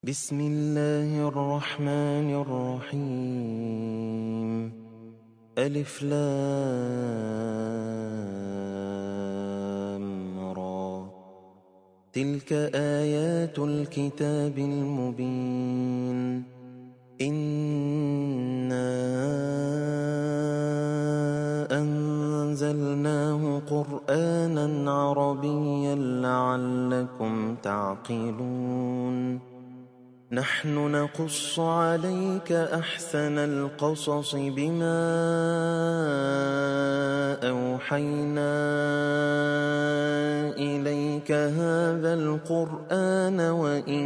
بسم الله الرحمن الرحيم. ألف لام را. تلك آيات الكتاب المبين. إنا أنزلناه قرآنا عربيا لعلكم تعقلون. نحن نقص عليك أحسن القصص بما أوحينا إليك هذا القرآن وإن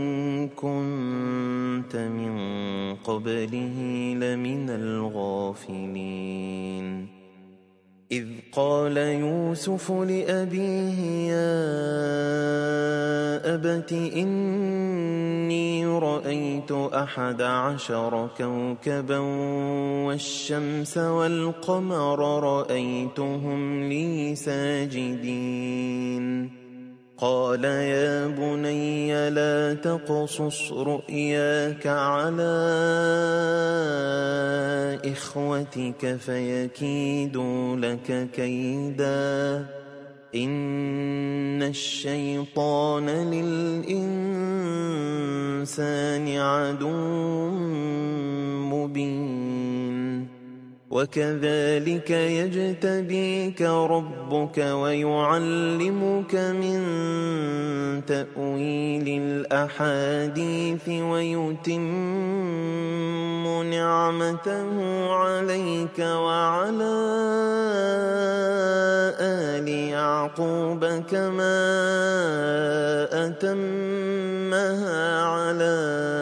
كنت من قبله لمن الغافلين. إذ قال يوسف لأبيه يا أبت إني رأيت 11 كوكبا والشمس والقمر رأيتهم لي ساجدين. قال يا بني لا تقصص رؤياك على إخوتك فيكيدوا لك كيدا إن الشيطان للإنسان عدو مبين. وكذلك يجتبيك ربك ويعلمك من تأويل الأحاديث ويتم نعمته عليك وعلى آل يعقوب كما أتمها على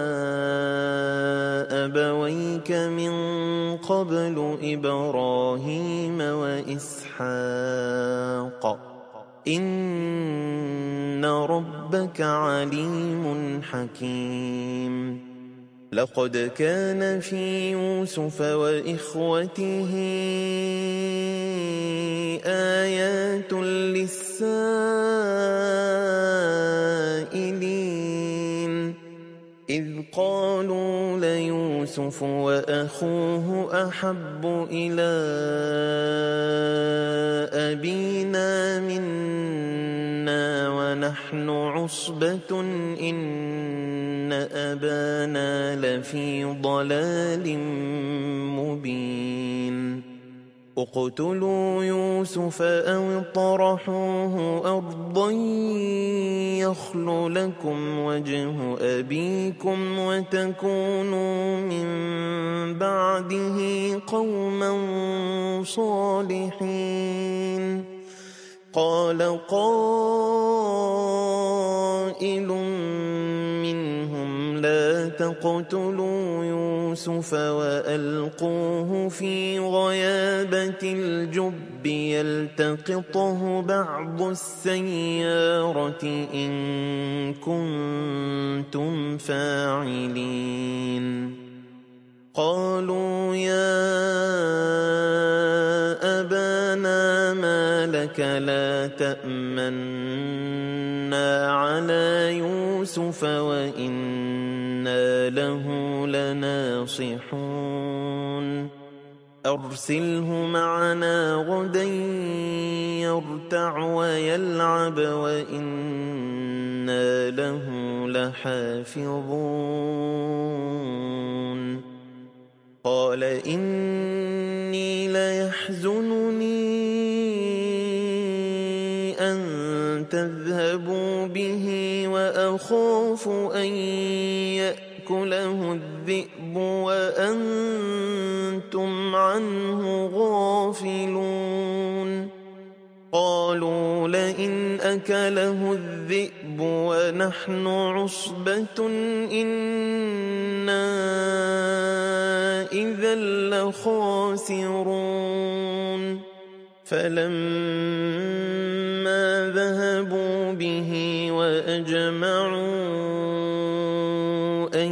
أبويك من قبل إبراهيم وإسحاق إن ربك عليم حكيم. لقد كان في يوسف وإخوته آيات للسائلين. إذ قالوا ليوسف وأخوه أحب إلى أبينا منا ونحن عصبة إن أبانا لفي ضلال مبين. اقتلوا يوسف أو اطرحوه أرضا يخل لكم وجه أبيكم وتكونوا من بعده قوما صالحين. قال قائل منهم لا تقتلوا يوسف وألقوه في غيابة الجب يلتقطه بعض السيارة إن كنتم فاعلين. قالوا يا أبانا ما لك لا تأمنا على يوسف وإنا له لناصحون. أرسله معنا غدا يرتع ويلعب وإنا له لحافظون. قال إني ليحزنني أن تذهبوا به وأخاف أن يأكله الذئب وأنتم عنه غافلون. قالوا لئن أكله الذئب ونحن عصبة إنا إذا لخاسرون. فلما ذهبوا به وأجمعوا أن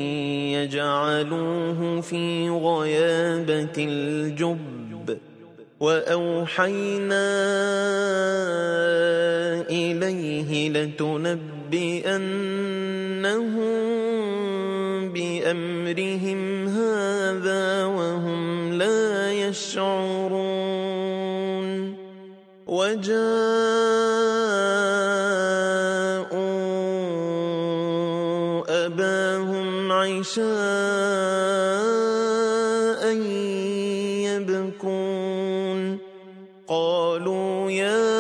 يجعلوه في غيابة الجب وأوحينا إليه لتنبئنهم بأمرهم هذا وهم لا يشعرون وجاءوا أباهم عشاء يبكون قالوا يا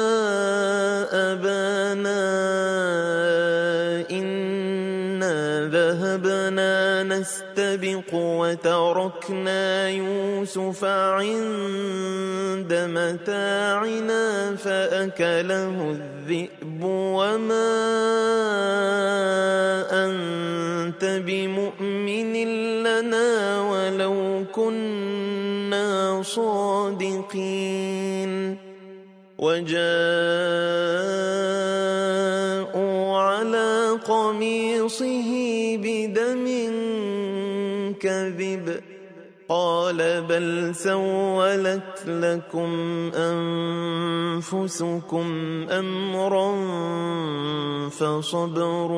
أبانا إنا ذهبنا نستبق وتركنا يوسف عند متاعنا فأكله الذئب وما أنت بمؤمن لنا ولو كنا صادقين وجاءوا على قميصه بدم كذب قال بل سولت لكم أنفسكم أمرا فصبر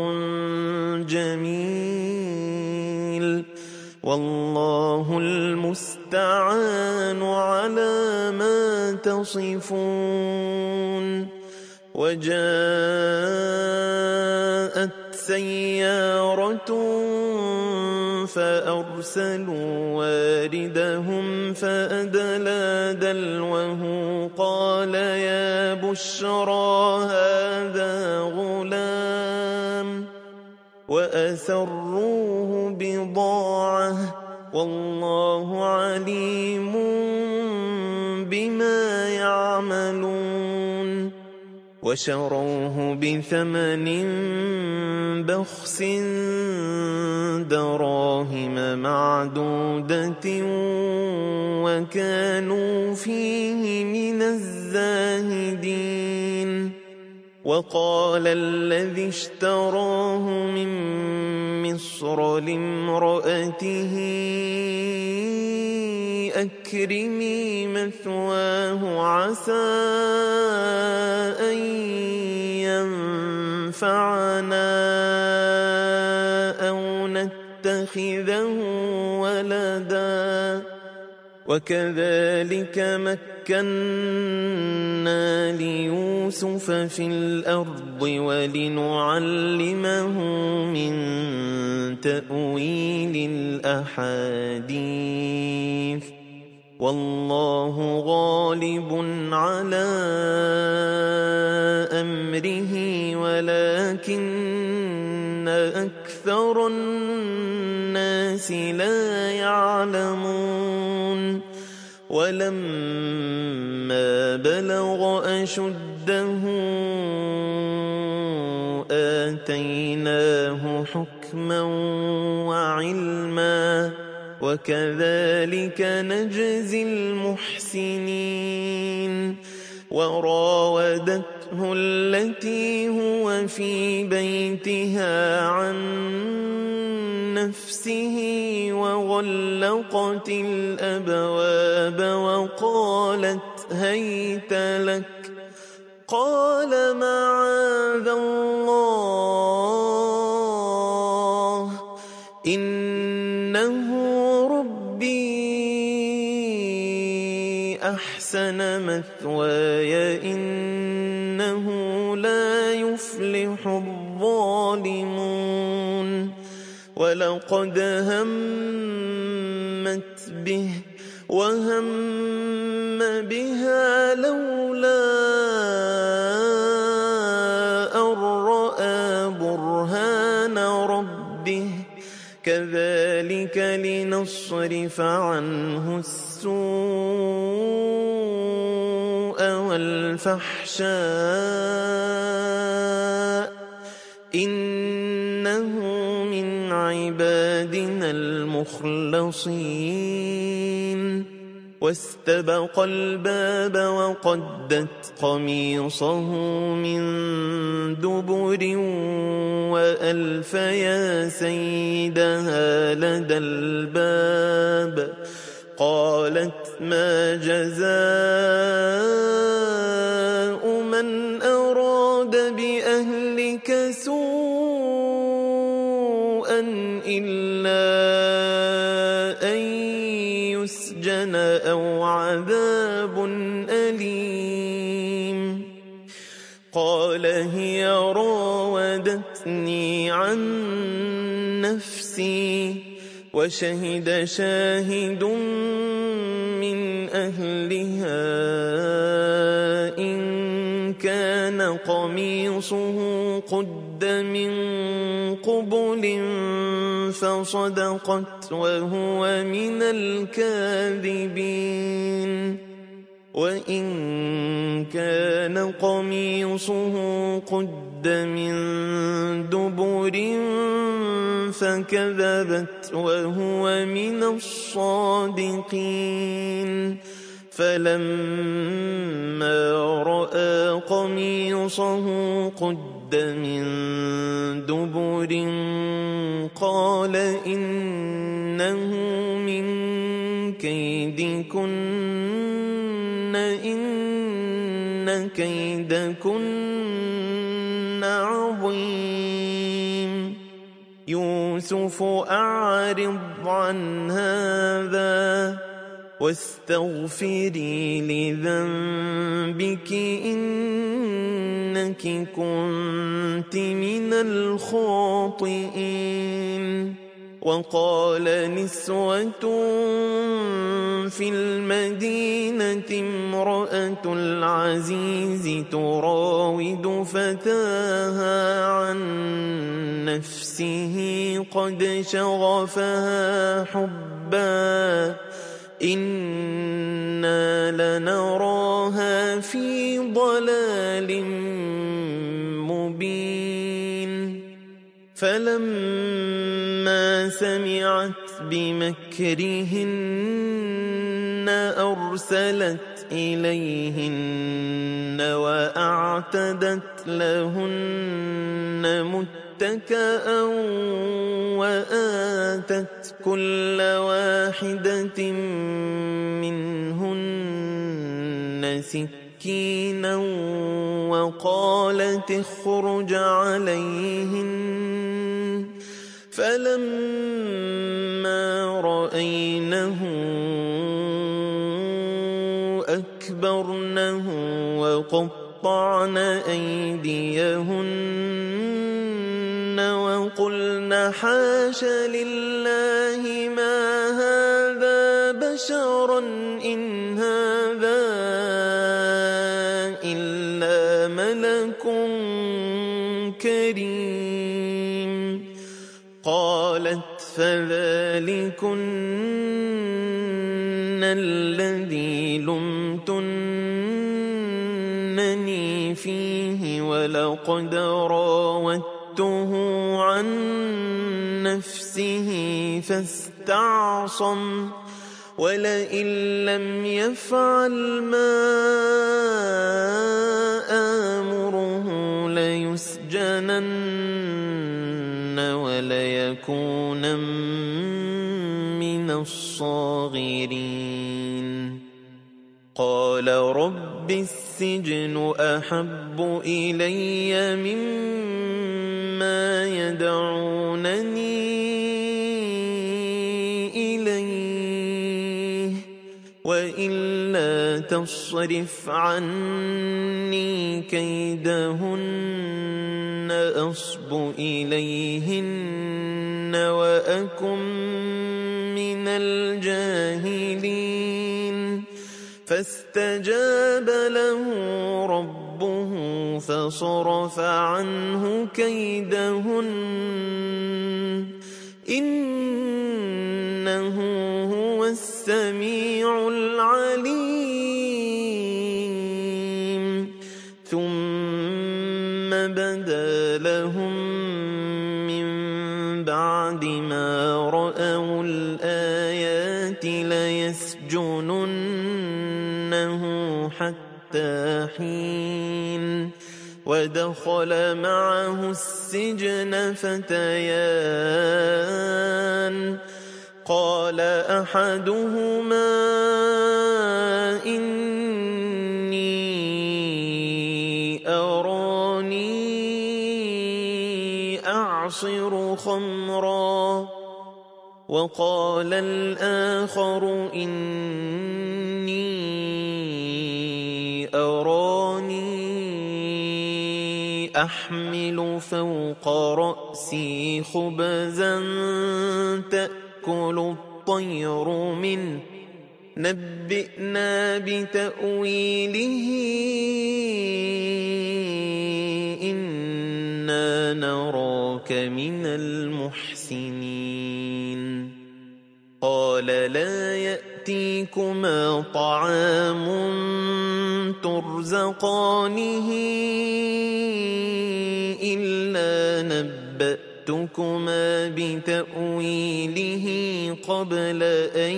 جميل والله المستعان على ما تصفون وجاءت سيارة فأرسلوا واردهم فأدلى دلوه قال يا بشرى هذا غلام وأسروه بضاعة والله عليم بما يعملون وشروه بثمن بخس دراهم معدودة وكانوا فيه من الزاهدين وقال الذي اشتراه من مصر لامرأته أكرمي مثواه عسى أن ينفعنا أو نتخذه ولدا وكذلك مكنا ليوسف في الأرض ولنعلمه من تأويل الأحاديث والله غالب على أمره ولكن أكثر الناس لا يعلمون ولما بلغ أشده آتيناه حكما وعلما وكذلك نجزي المحسنين وراودته التي هو في بيتها عن نفسه وغلقت الأبواب وقالت هيت لك قال معاذ الله إنه ربي أحسن مثواي إنه لا يفلح الظالمون ولقد همت به وهم بها لولا أن رأى برهان ربه كذلك لنصرف عنه السوء والفحشاء إنه من عبادنا المخلصين واستبق الباب وقدت قميصه من دبر وألف يا سيدها لدى الباب قالت ما جزاء من أراد بأهلك سوءا سوءا إلا أن يسجن أو عذاب أليم. قال هي راودتني عن نفسي وشهد شاهد من أهلها إن كان قميصه قد من قبل فصدقت وهو من الكاذبين وإن كان قميصه قد من دبر فكذبت وهو من الصادقين فلما رأى قميصه قد من دبر قال إنه من كيدكن إن كيدكن عظيم. يوسف أعرض عن هذا واستغفري لذنبك إنك كنت من الخاطئين. وقال نسوة في المدينة امرأة العزيز تراود فتاها عن نفسه قد شغفها حبا إنا لنراها في ضلال مبين. فلما سمعت بمكرهن أرسلت إليهن وأعتدت لهن متكأ وآتت كل واحدة منهن سكينا وقالت اخرج عليهن. فلما رأينه أكبرنه وقطعن أيديهن وقلن حاش لله ما هذا بشرا إن هذا إلا ملك كريم. قالت فذلكن الذي لمتنني فيه ولقد راودته عن نفسه فاستعصم ولئن لم يفعل ما آمره ليسجنن وليكون من الصاغرين. قال رب السجن أحب إلي مما يدعونني إليه وإلا تصرف عني كيدهن أصب إليهن وأكن من الجاهلين. فاستجاب له ربه فصرف عنه كيدهن إنه هو السميع العليم. ثم بدا لهم من بعد ما رأوا الآيات ليسجننه حتى حين. ودخل معه السجن فتيان قال أحدهما إني أراني أعصر خمرا وقال الآخر إني أراني أحمل فوق رأسي خبزا تأكل الطير منه نبئنا بتأويله إنا نراك من المحسنين قال لا يأتيكما طعام ترزقانه إلا نبأتكما بتأويله قبل أن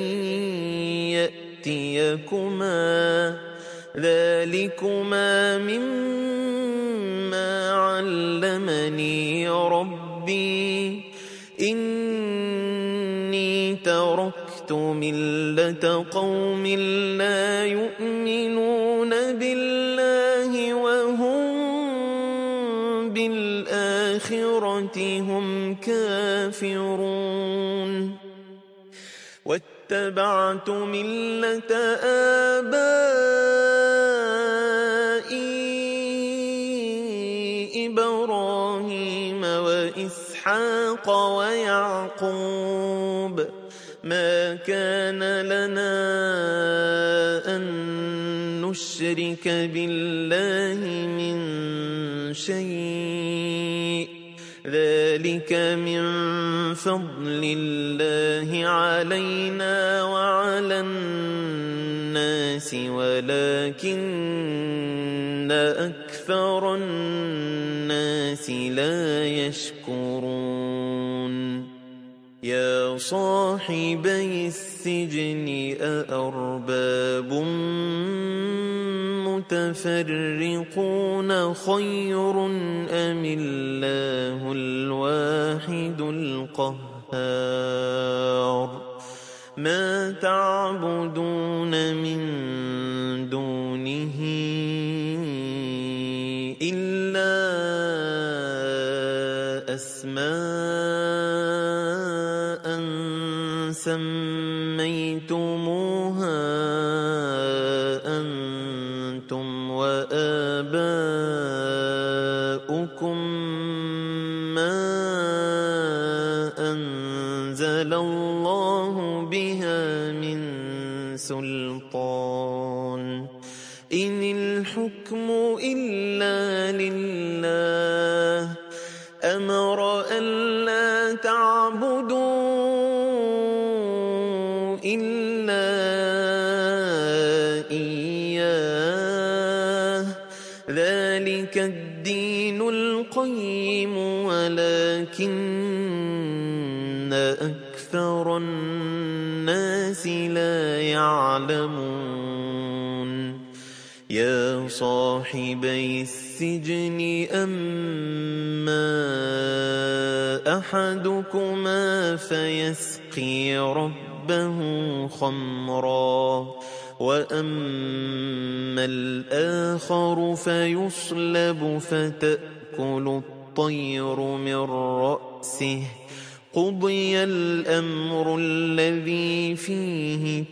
يأتيكما ذلكما مما علمني ربي إني تركت ملة قوم لا يؤمنون بالله وهم بالآخرة هم كافرون واتبعت ملة آبائي إبراهيم وإسحاق ويعقوب ما كان لنا أن نشرك بالله من شيء ذلك من فضل الله علينا وعلى الناس ولكن أكثر الناس لا يشكرون يا صاحبي السجن أأرباب متفرقون خير أم الله الواحد القهار ما تعبدون من دونه إلا أسماء سميتموها أنتم وآباؤكم ما أنزل الله بها من سلطان إن الحكم إلا لله أمر ألا تعبدوا إلا إياه ذلك الدين القيم ولكن أكثر الناس لا يعلمون يا صاحبي السجن أما أحدكما فيسقي ربه خمرا وأما الآخر فيصلب فتأكل الطير من رأسه قضي الأمر الذي فيه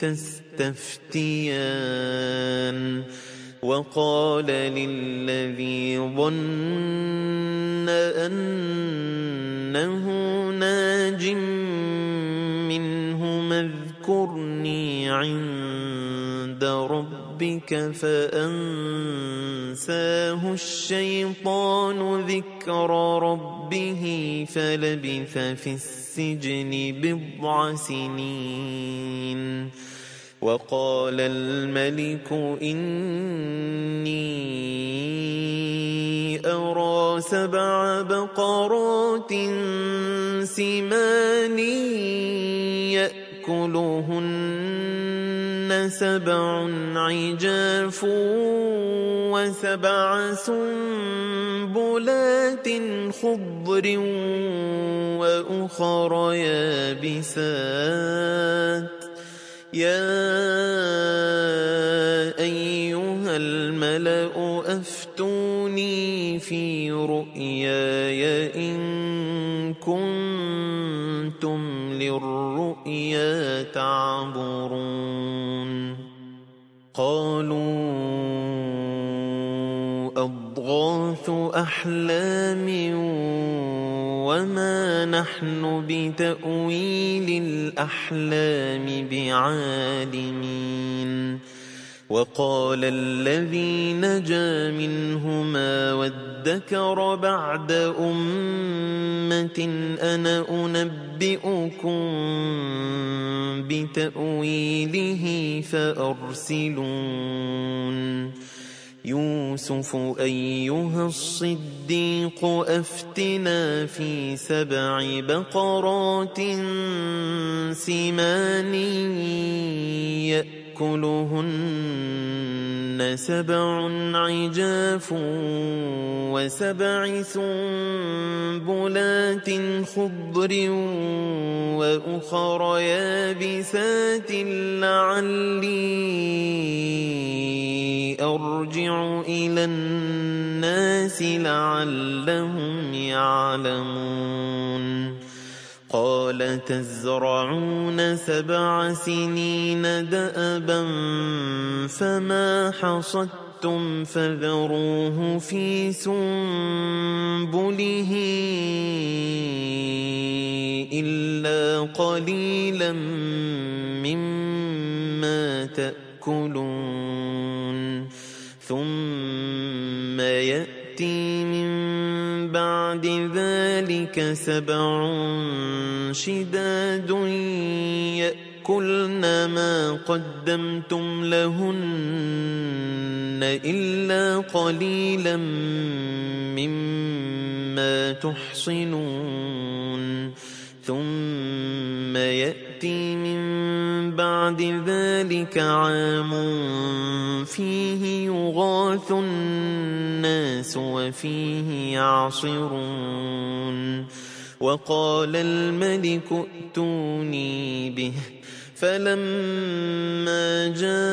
تستفتيان وقال للذي ظن أنه ناج منه اذكرني عند ربك فأنساه الشيطان ذكر ربه فلبث في السجن بضع سنين وقال الملك إني أرى 7 بقرات سمان يأكلهن 7 عجاف و7 سنبلات خضر وأخر يابسات يا أيها الملأ أفتوني في رؤياي إن كنتم للرؤيا تعبرون قالوا أضغاث أحلام وما نحن بتأويل الأحلام بعالمين وقال الذي نجا منهما وادكر بعد أمة أنا أنبئكم بتأويله فأرسلون يوسف أيها الصديق أفتنا في 7 بقرات سمان يأكلهن 7 عجاف و7 سنبلات خضر وأخر يابسات لعلي أرجع إلى الناس لعلهم يعلمون قال تزرعون 7 سنين دأبا فما حصدتم فذروه في سنبله إلا قليلا مما تأكلون ثم يأتي من بعد ذلك 7 شداد يأكلن ما قدمتم لهن إلا قليلا مما تحصنون ثم يأتي من بعد ذلك عام فيه يغاث الناس وفيه يعصرون وقال الملك ائتوني به فلما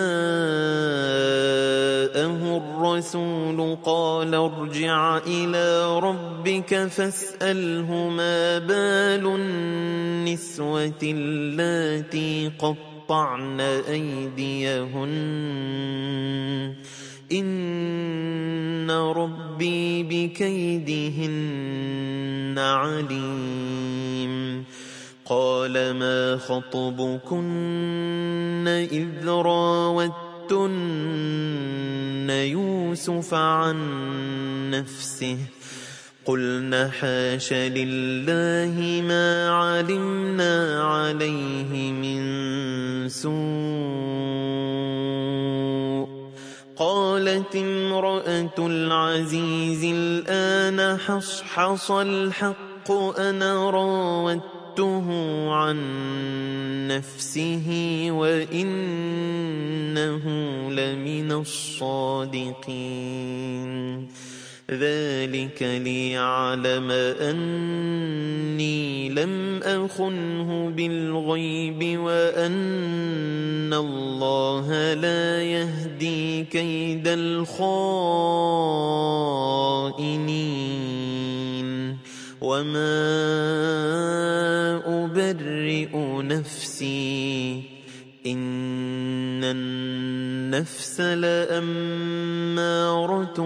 جاءه الرسول قال ارجع إلى ربك فاسأله ما بال النسوة اللاتي قطعن أيديهن إن ربي بكيدهن عليم قال ما خطبكن إذ راوتن يوسف عن نفسه قلنا حاش لله ما علمنا عليه من سوء قالت امرأة العزيز الآن حصحص الحق أنا راودته عن نفسه وإنه لمن الصادقين ذلك ليعلم أني لم أخنه بالغيب وأن الله لا يهدي كيد الخائنين وما أبرئ نفسي إن النفس لأمارة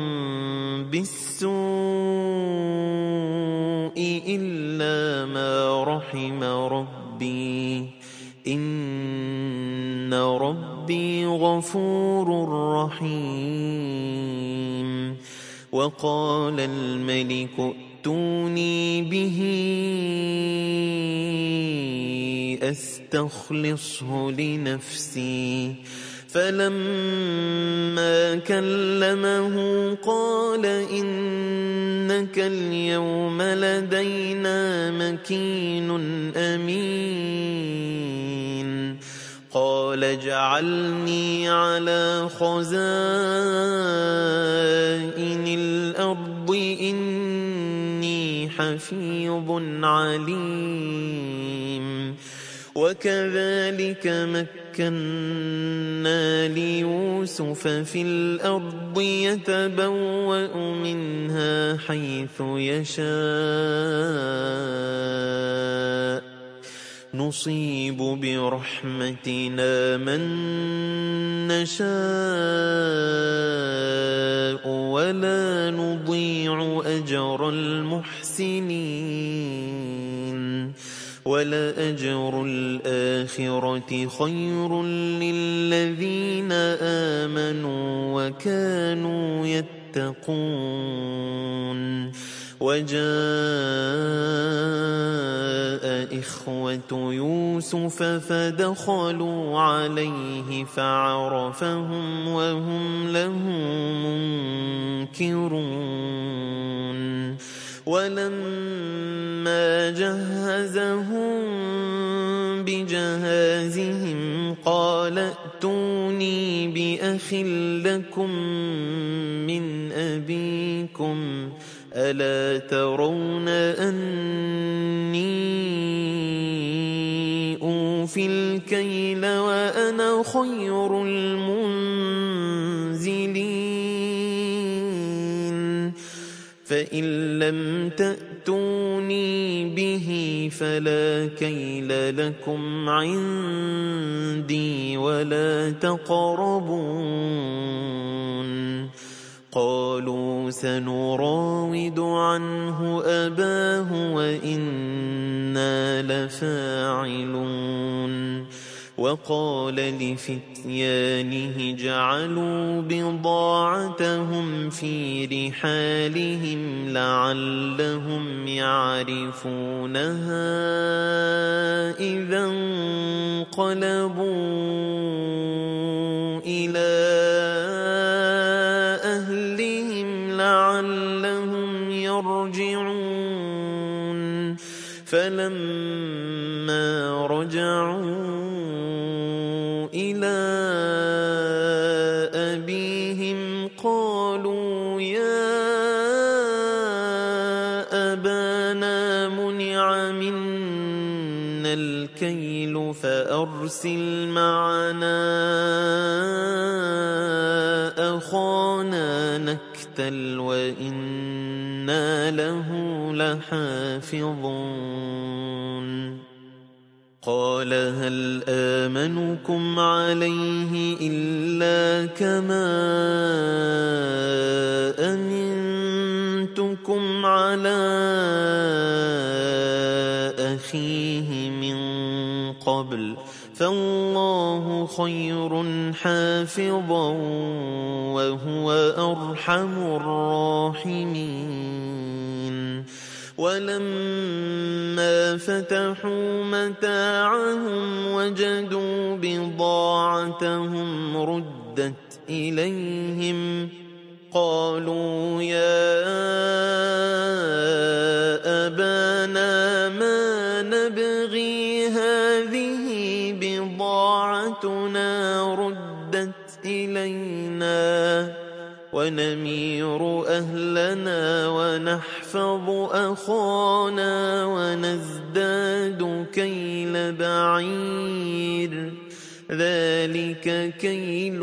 بالسوء إلا ما رحم ربي إن ربي غفور رحيم وقال الملك ائتوني به أستخلصه لنفسي فلما كلمه قال إنك اليوم لدينا مكين أمين قال اجعلني على خزائن الأرض إني حفيظ عليم وكذلك مكنا ليوسف في الأرض يتبوأ منها حيث يشاء نصيب برحمتنا من نشاء ولا نضيع أجر المحسنين ولأجر الآخرة خير للذين آمنوا وكانوا يتقون وجاء إخوة يوسف فدخلوا عليه فعرفهم وهم له منكرون ولما جهزهم بجهازهم قال ائتوني بأخ لكم من أبيكم ألا ترون أني أوفي الكيل وأنا خير المنزلين فإن لم تأتوني به فلا كيل لكم عندي ولا تقربون قالوا سنراود عنه أباه وإنا لفاعلون وقال لفتيانه جعلوا بضاعتهم في رحالهم لعلهم يعرفونها إذا انقلبوا إلى أهلهم لعلهم يرجعون فلما رجعوا إلى أبيهم قالوا يا أبانا منع منا الكيل فأرسل معنا أخانا نكتل وإنا له لحافظون قال هل آمنكم عليه إلا كما أمنتكم على أخيه من قبل فالله خير حافظا وهو أرحم الراحمين ولما فتحوا متاعهم وجدوا بضاعتهم ردت إليهم قالوا يا أبانا ما نبغي هذه بضاعتنا ردت إلينا ونمير أهلنا ونحفظ أخانا ونزداد كيل بعير ذلك كيل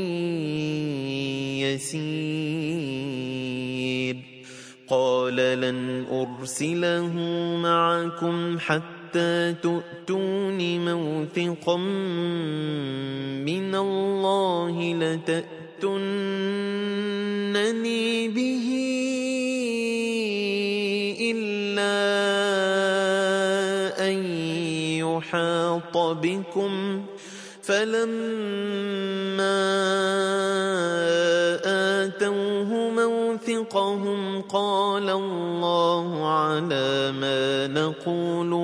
يسير قال لن أرسله معكم حتى تؤتون موثقا من الله لتأتونني به إلا أن يحاط بكم فلما آتوه موثقهم قال الله على ما نقول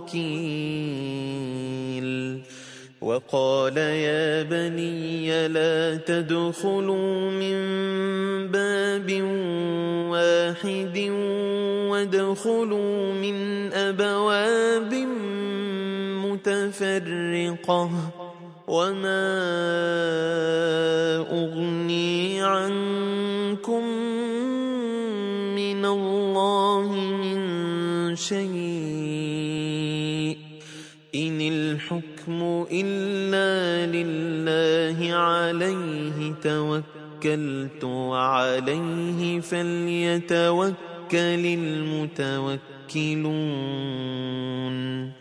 وكيل وقال يا بني لا تدخلوا من باب واحد وادخلوا من أبواب متفرقة وما أغني عنكم من الله من شيء إن الحكم إلا لله عليه توكلت وعليه فليتوكل المتوكلون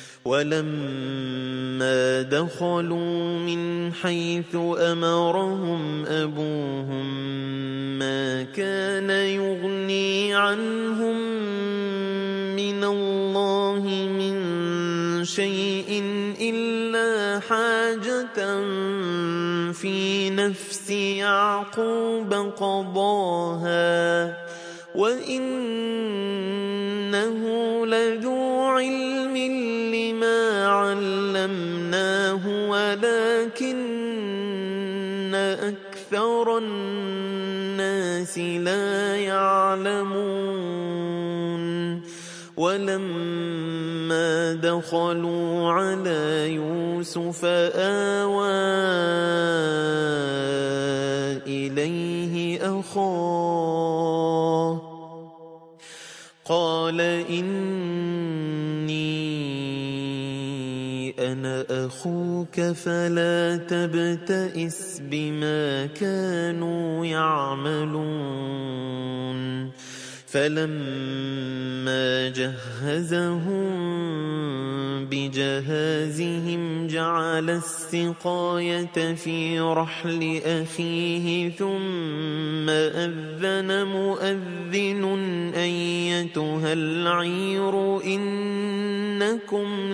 ولما دخلوا من حيث أمرهم أبوهم ما كان يغني عنهم من الله من شيء إلا حاجة في نفس يعقوب قضاها وإنه لذو علم لما علمناه ولكن أكثر الناس لا يعلمون ولما دخلوا على يوسف آوى إليه أخاه قال إني أنا أخوك فلا تبتئس بما كانوا يعملون فلما جهزهم بجهازهم جعل السقاية في رحل أخيه ثم أذن مؤذن أيتها العير إنكم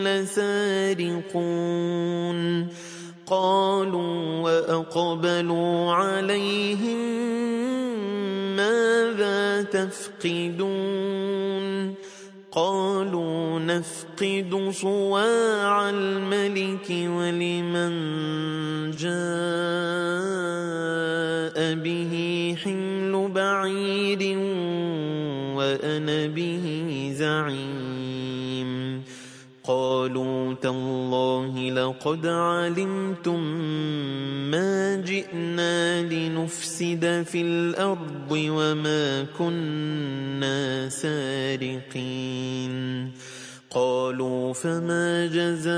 لسارقون قالوا وأقبلوا عليهم ماذا تفقدون قالوا نفقد صواع الملك ولمن جاء به حمل بعير وأنا به زعيم قالوا تالله لقد علمتم ما جئنا لنفسد في الأرض وما كنا سارقين قالوا فما جزاؤه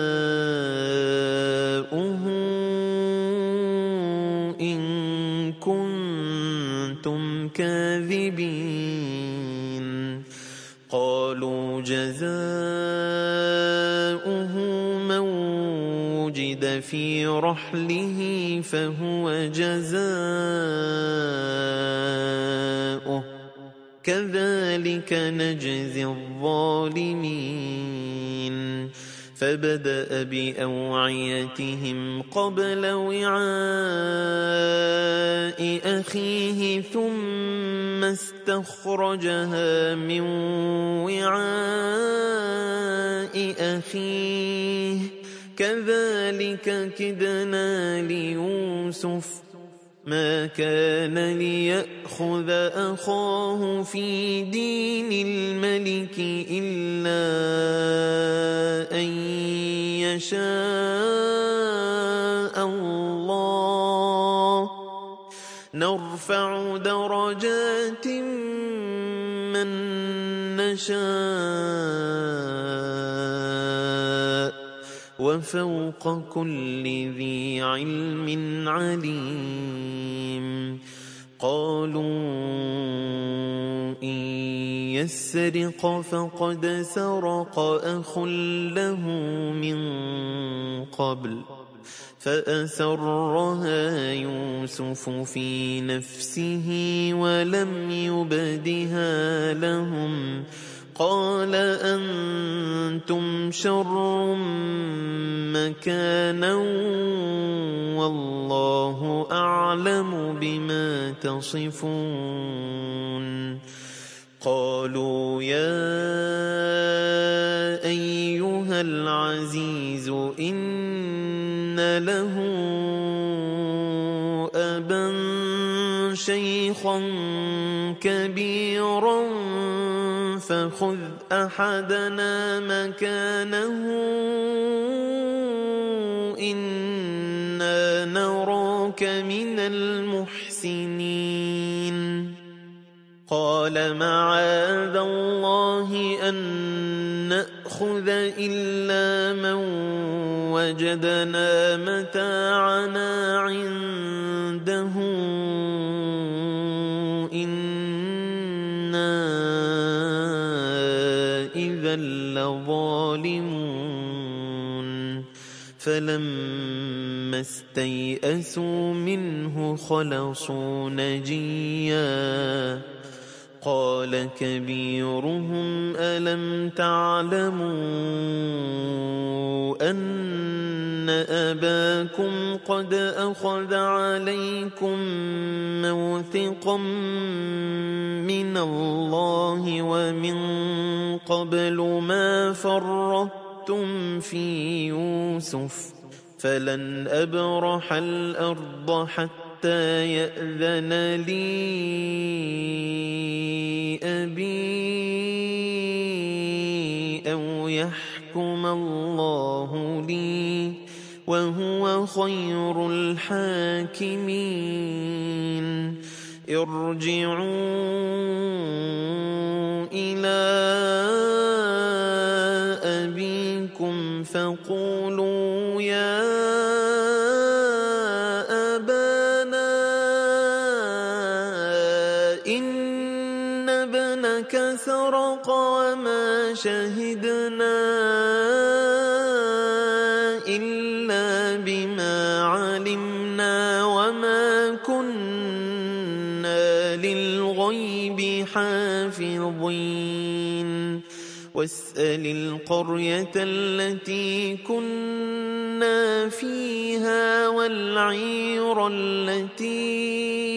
إن كنتم كاذبين قالوا جزاؤه من وجد في رحله فهو جزاؤه كذلك نجزي الظالمين فبدأ بأوعيتهم قبل وعاء أخيه ثم استخرجها من وعاء أخيه كذلك كدنا ليوسف ما كان ليأخذ أخاه في دين الملك إلا أن يشاء الله نرفع درجات من نشاء وفوق كل ذي علم عليم قالوا إن يسرق فقد سرق أخ له من قبل فأسرها يوسف في نفسه ولم يبدها لهم قال أنتم شر مكانا والله أعلم بما تصفون قالوا يا أيها العزيز إن له أبا شيخا كبيرا فخذ أحدنا مكانه إنا نراك من المحسنين قال معاذ الله أن نأخذ إلا من وجدنا متاعنا عنده إنا إذا لظالمون فلما استيئسوا منه خلصوا نجيا قال كبيرهم ألم تعلموا أن أباكم قد أخذ عليكم موثقا من الله ومن قبل ما فرطتم في يوسف فلن أبرح الأرض حتى يأذن لي أبي أو يحكم الله لي وهو خير الحاكمين ارجعوا إلى أبيكم فقولوا يا أبانا إن ابنك سرق وما شهدنا إلا بما علمنا وما كنا للغيب حافظين واسأل القرية التي كنا فيها والعير التي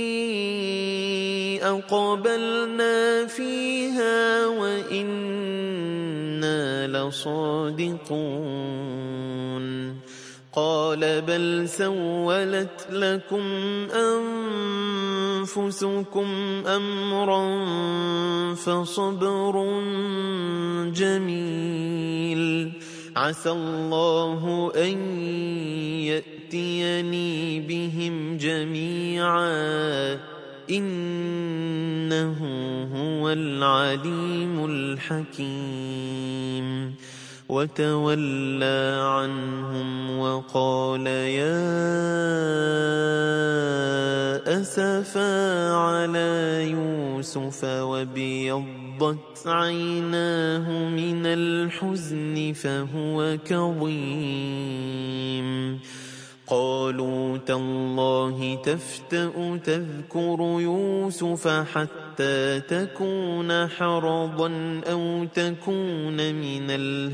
أقبلنا فيها وإنا لصادقون قال بل سولت لكم أنفسكم أمرا فصبر جميل عسى الله أن يأتيني بهم جميعا إنه هو العليم الحكيم وتولى عنهم وقال يا أسفا على يوسف وابيضت عيناه من الحزن فهو كظيم قالوا تالله تفتأ تذكر يوسف حتى تكون حرضا أو تكون من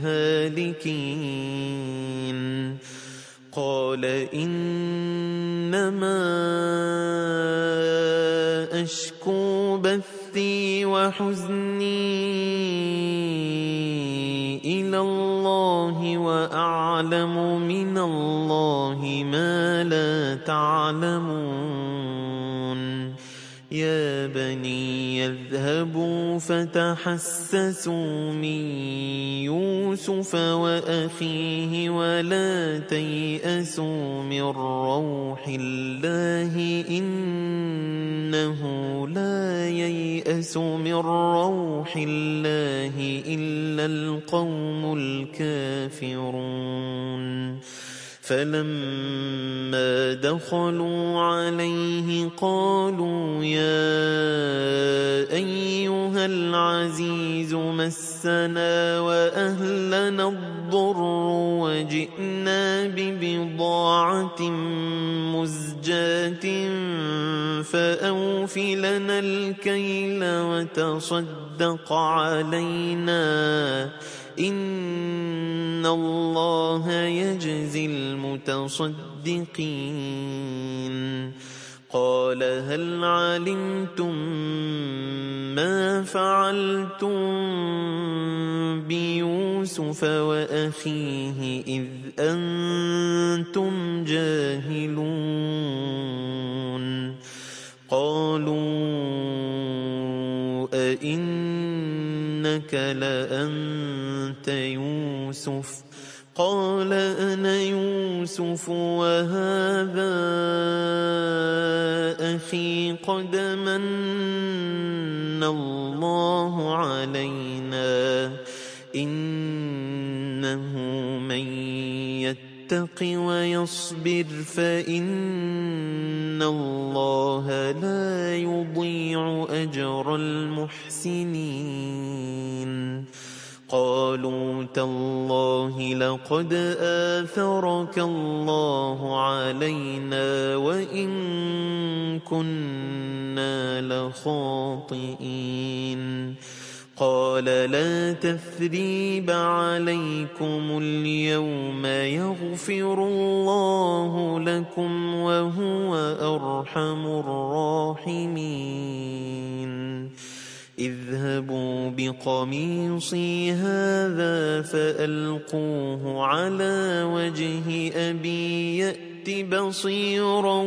الهالكين قال إنما أشكو بثي وحزني إلى الله وأعلم من الله ما لا تعلمون يا بني يذهبوا فتحسسوا من يوسف وأخيه ولا تيأسوا من روح الله إنه لا ييأس من روح الله إلا القوم الكافرون فلما دخلوا عليه قالوا يا أيها العزيز مسنا وأهلنا الضر وجئنا ببضاعة مزجاة فأوف لنا الكيل وتصدق علينا إن الله يجزي المتصدقين قال هل علمتم ما فعلتم بيوسف وأخيه إذ أنتم جاهلون قالوا أئنك لأنت يوسف قال أنا يوسف وهذا أخي قد من الله علينا من يتق ويصبر فإن الله لا يضيع أجر المحسنين. قالوا تالله لقد آثرك الله علينا وإن كنا لخاطئين. قال لا تثريب عليكم اليوم يغفر الله لكم وهو أرحم الراحمين. اذهبوا بقميصي هذا فألقوه على وجه أبي يأت بصيرا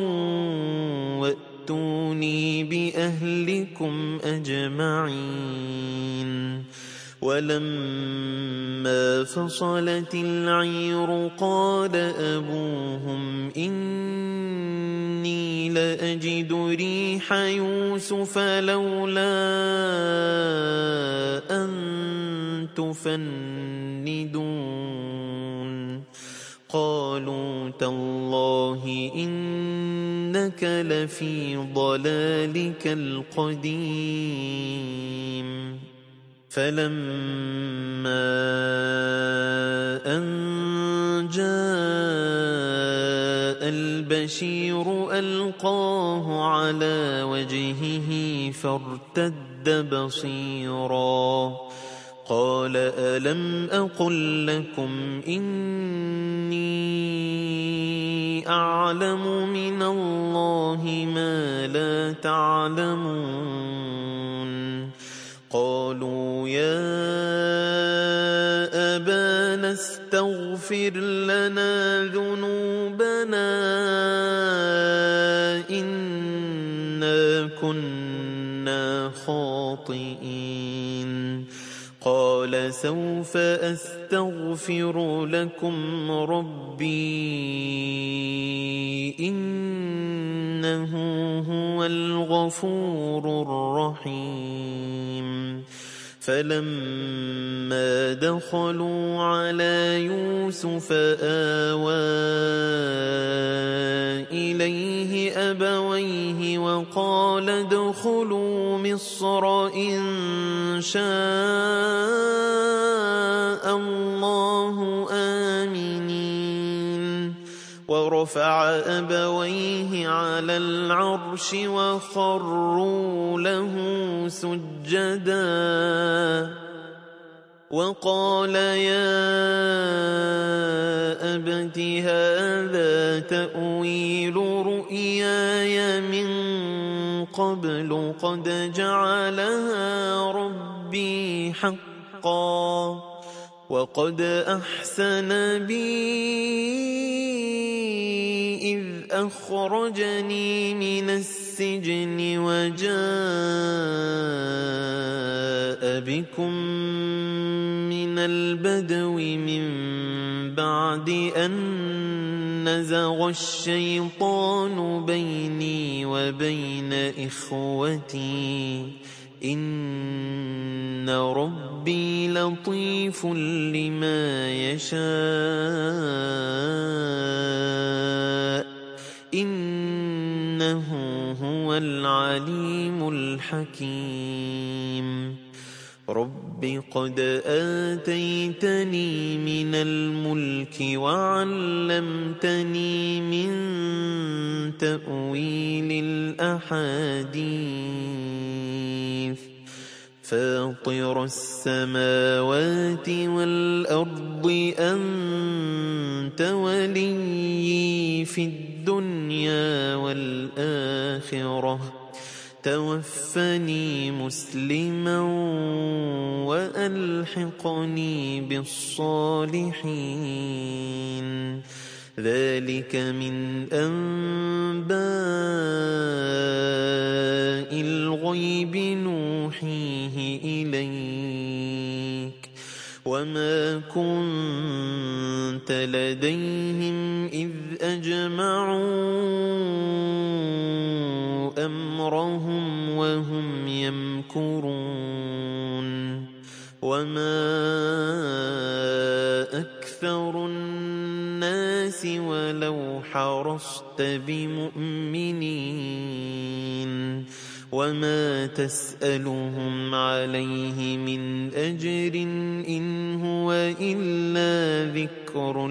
وأتوني بأهلكم أجمعين. ولما فصلت العير قال أبوهم إني لأجد ريح يوسف لولا أن تفندون. قالوا تالله إنك لفي ضلالك القديم. فلما أن جاء البشير ألقاه على وجهه فارتد بصيرا. قال ألم أقل لكم إني أعلم من الله ما لا تعلمون. قالوا يا أبانا استغفر لنا ذنوبنا إنا كنا خاطئين. قال سوف أستغفر لكم ربي إنه هو الغفور الرحيم. فلما دخلوا على يوسف آوى إليه أبويه وقال ادخلوا مصر إن شاء الله آمنين. ورفع أبويه على العرش وخروا له سجدا وقال يا أبت هذا تأويل رؤياي من قبل قد جعلها ربي حقا وقد أحسن بي إذ أخرجني من السجن وجاء بكم من البدو من بعد أن نزغ الشيطان بيني وبين إخوتي إن ربي لطيف لما يشاء إنه هو العليم الحكيم. رب قد آتيتني من الملك وعلمتني من تأويل الأحاديث فاطر السماوات والأرض أنت ولي في الدنيا والآخرة توفني مسلما وألحقني بالصالحين. ذلك من أنباء الغيب نوحيه إليك وما كنت لديهم إذ أجمعوا أمرهم وهم يمكرون وما أكثر أكثر الناس ولو حرصت بمؤمنين وما تسألهم عليه من أجر إن هو إلا ذكر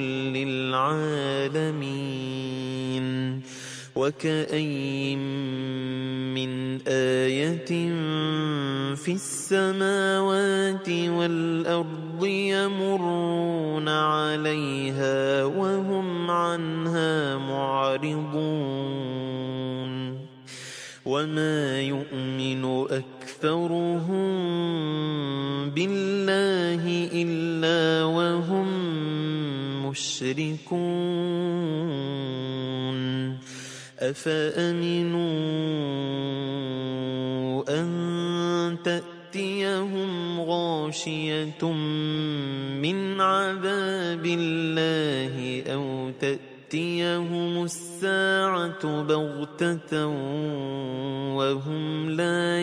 للعالمين وكأي من آية في السماوات والأرض يمرون عليها وهم عنها معرضون وما يؤمن أكثرهم بالله إلا وهم مشركون أفأمنوا أن تأتيهم غاشية من عذاب الله أو تأتيهم الساعة بغتة وهم لا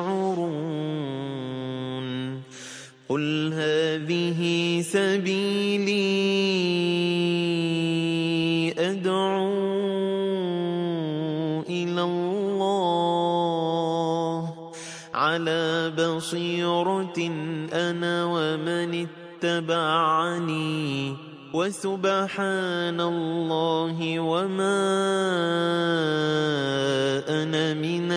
يشعرون قل هذه سبيلي أدعو إلى الله على بصيرة أنا ومن اتبعني وسبحان الله وما أنا من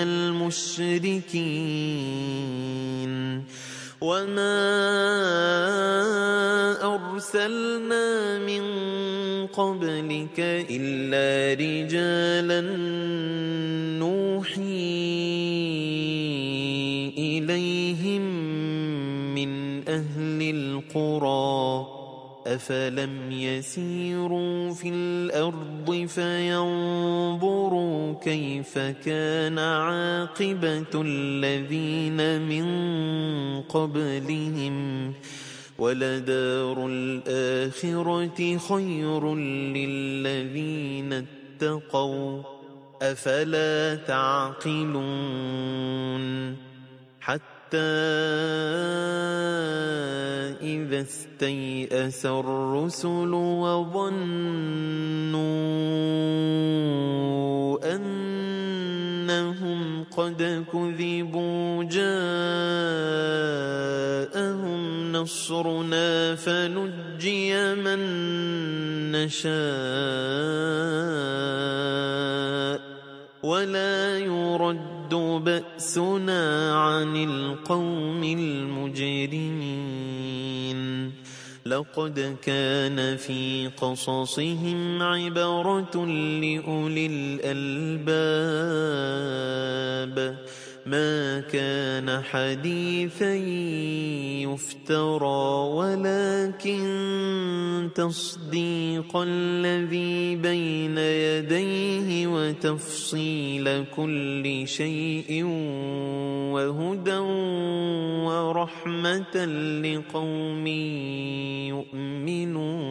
المشركين وما أرسلنا من قبلك إلا رجالا نوحي إليهم من أهل القرى أفلم يسيروا في الأرض فينظروا كيف كان عاقبة الذين من قبلهم ولدار الآخرة خير للذين اتقوا أفلا تعقلون حتى إذا استيأس الرسل وظنوا أنهم قد كذبوا جاءهم نصرنا فنجي من نشاء ولا يرد بأسنا عن القوم المجرمين لقد كان في قصصهم عبرة لأولي الألباب ما كان حديثا يفترى ولكن تصديق الذي بين يديه وتفصيل كل شيء وهدى ورحمة لقوم يؤمنون